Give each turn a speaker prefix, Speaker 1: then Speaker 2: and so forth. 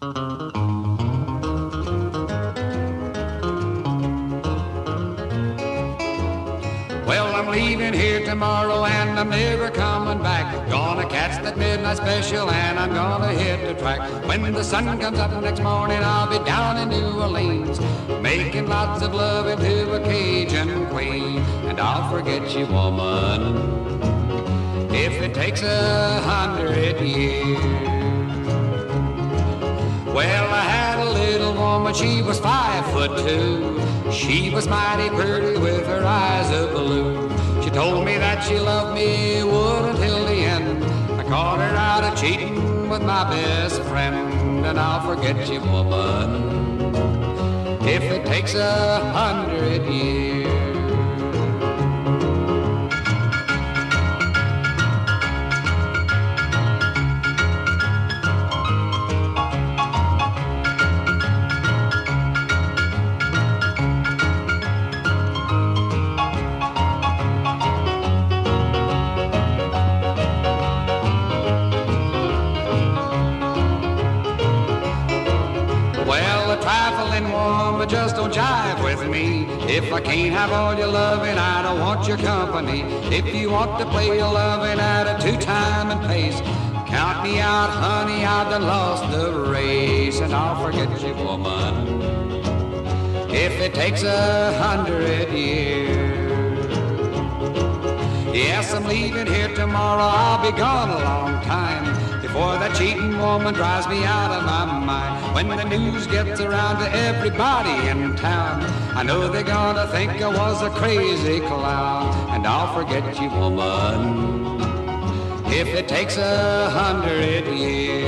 Speaker 1: Well, I'm leaving here tomorrow and I'm never coming back. Gonna catch that midnight special and I'm gonna hit the track. When the sun comes up next morning, I'll be down in New Orleans, making lots of love into a Cajun queen. And I'll forget you, woman, if it takes 100 years. Well, I had a little woman, she was 5'2". She was mighty pretty with her eyes of blue. She told me that she loved me, would until the end. I caught her out of cheating with my best friend. And I'll forget you, woman, if it takes 100 years. Well, a trifling woman just don't jive with me. If I can't have all your loving, I don't want your company. If you want to play your loving at a two-time and pace, count me out, honey, I've done lost the race. And I'll forget you, woman, if it takes 100 years. Yes, I'm leaving here tomorrow, I'll be gone a long time, before that cheating woman drives me out of my mind. When the news gets around to everybody in town, I know they're gonna think I was a crazy clown. And I'll forget you, woman, if it takes 100 years.